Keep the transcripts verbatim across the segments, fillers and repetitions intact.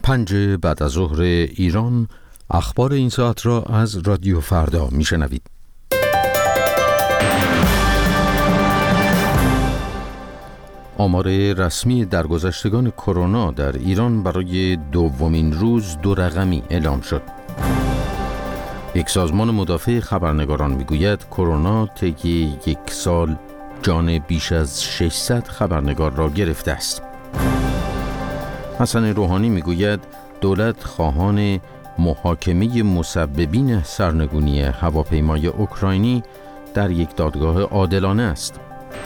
پنج بعد از ظهر ایران، اخبار این ساعت را از رادیو فردا میشنوید. آمار رسمی درگذشتگان کرونا در ایران برای دومین روز دو رقمی اعلام شد. یک سازمان مدافع خبرنگاران میگوید کرونا طی یک سال جان بیش از ششصد خبرنگار را گرفته است. حسن روحانی میگوید دولت خواهان محاکمه مسببین سرنگونی هواپیمای اوکراینی در یک دادگاه عادلانه است.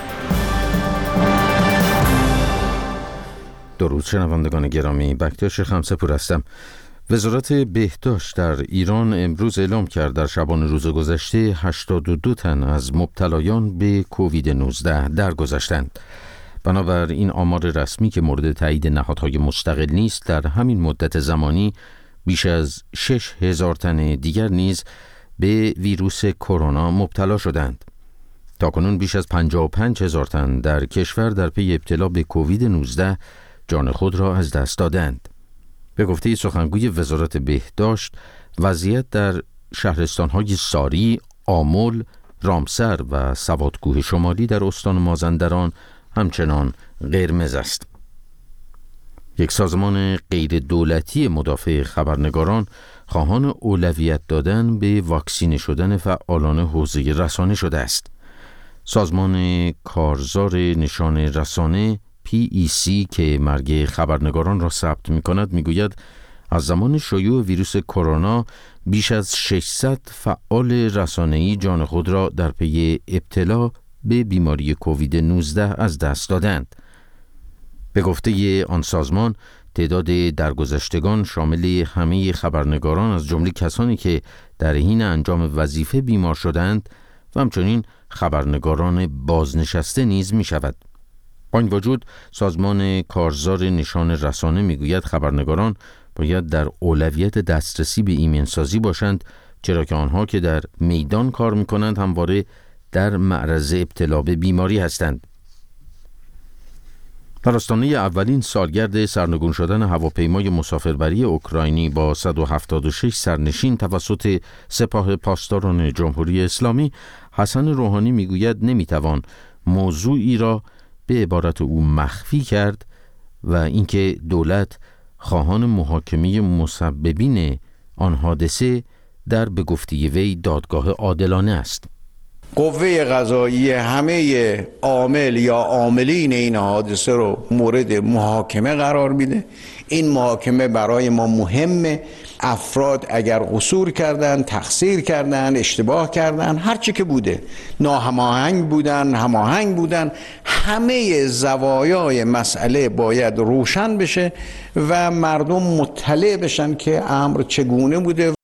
درود شنوندگان گرامی، بکتاش خمسه‌پور هستم. وزارت بهداشت در ایران امروز اعلام کرد در شبان روز گذشته هشتاد و دو تن از مبتلایان به کووید نوزده درگذشتند. بنابر این آمار رسمی که مورد تایید نهادهای مستقل نیست، در همین مدت زمانی بیش از شش هزار تن دیگر نیز به ویروس کرونا مبتلا شدند. تاکنون بیش از پنجاه و پنج هزار تن در کشور در پی ابتلا به کووید نوزده جان خود را از دست دادند. به گفته سخنگوی وزارت بهداشت، وضعیت در شهرستان‌های ساری، آمل، رامسر و سوادکوه شمالی در استان مازندران همچنان قرمز است. یک سازمان غیر دولتی مدافع خبرنگاران خواهان اولویت دادن به واکسینه شدن فعالان حوزه رسانه شده است. سازمان کارزار نشان رسانه پی ای سی که مرگ خبرنگاران را ثبت می کند می گوید از زمان شیوع ویروس کرونا بیش از ششصد فعال رسانه‌ای جان خود را در پی ابتلا به بیماری کووید نوزده از دست دادند. به گفته آن سازمان، تعداد درگذشتگان شامل همه خبرنگاران از جمله کسانی که در حین انجام وظیفه بیمار شدند و همچنین خبرنگاران بازنشسته نیز می شود. با این وجود سازمان کارزار نشان رسانه می گوید خبرنگاران باید در اولویت دسترسی به ایمنسازی باشند، چرا که آنها که در میدان کار می کنند همواره در معرض ابتلا به بیماری هستند. در آستانه اولین سالگرد سرنگون شدن هواپیمای مسافربری اوکراینی با صد و هفتاد و شش سرنشین توسط سپاه پاسداران جمهوری اسلامی، حسن روحانی میگوید نمیتوان موضوعی را به عبارت او مخفی کرد و اینکه دولت خواهان محاکمه مسببین آن حادثه در به گفته وی دادگاه عادلانه است. قوه قضاییه همه عامل یا عاملین این حادثه رو مورد محاکمه قرار میده. این محاکمه برای ما مهمه. افراد اگر قصور کردن، تقصیر کردن، اشتباه کردن، هر چی که بوده، ناهماهنگ بودن، هماهنگ بودن، همه زوایای مسئله باید روشن بشه و مردم مطلع بشن که امر چگونه بوده.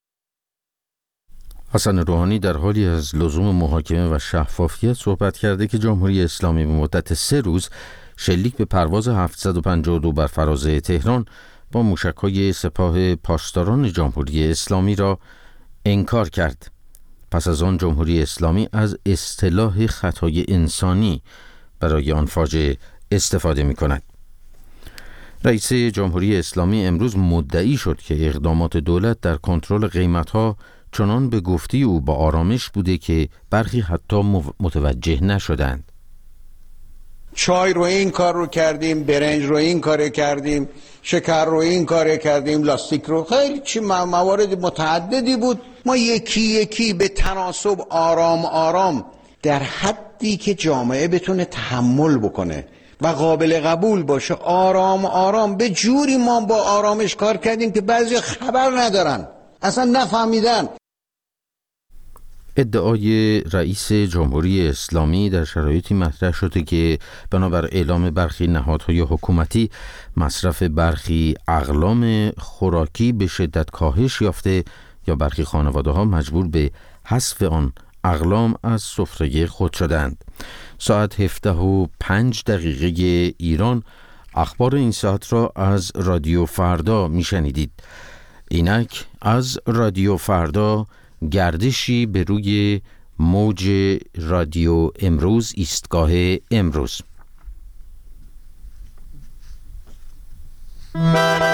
حسن روحانی در حالی از لزوم محاکمه و شفافیت صحبت کرده که جمهوری اسلامی به مدت سه روز شلیک به پرواز هفتصد و پنجاه و دو بر فراز تهران با موشک‌های سپاه پاسداران جمهوری اسلامی را انکار کرد. پس از آن جمهوری اسلامی از اصطلاح خطای انسانی برای آن فاجعه استفاده می‌کند. رئیس جمهوری اسلامی امروز مدعی شد که اقدامات دولت در کنترل قیمت‌ها چنان به گفته او با آرامش بوده که برخی حتی متوجه نشدند. چای رو این کار رو کردیم، برنج رو این کار کردیم، شکر رو این کار کردیم، لاستیک رو، خیلی چی موارد متعددی بود. ما یکی یکی به تناسب آرام آرام در حدی که جامعه بتونه تحمل بکنه و قابل قبول باشه، آرام آرام به جوری ما با آرامش کار کردیم که بعضی خبر ندارن، اصلا نفهمیدن. ادعای رئیس جمهوری اسلامی در شرایطی مطرح شده که بنابر اعلام برخی نهادهای حکومتی مصرف برخی اقلام خوراکی به شدت کاهش یافته یا برخی خانواده‌ها مجبور به حذف آن اقلام از سفره خود شدند. ساعت هفده و پنج دقیقه ایران اخبار این ساعت را از رادیو فردا میشنیدید. اینک از رادیو فردا گردشی به روی موج رادیو امروز، ایستگاه امروز.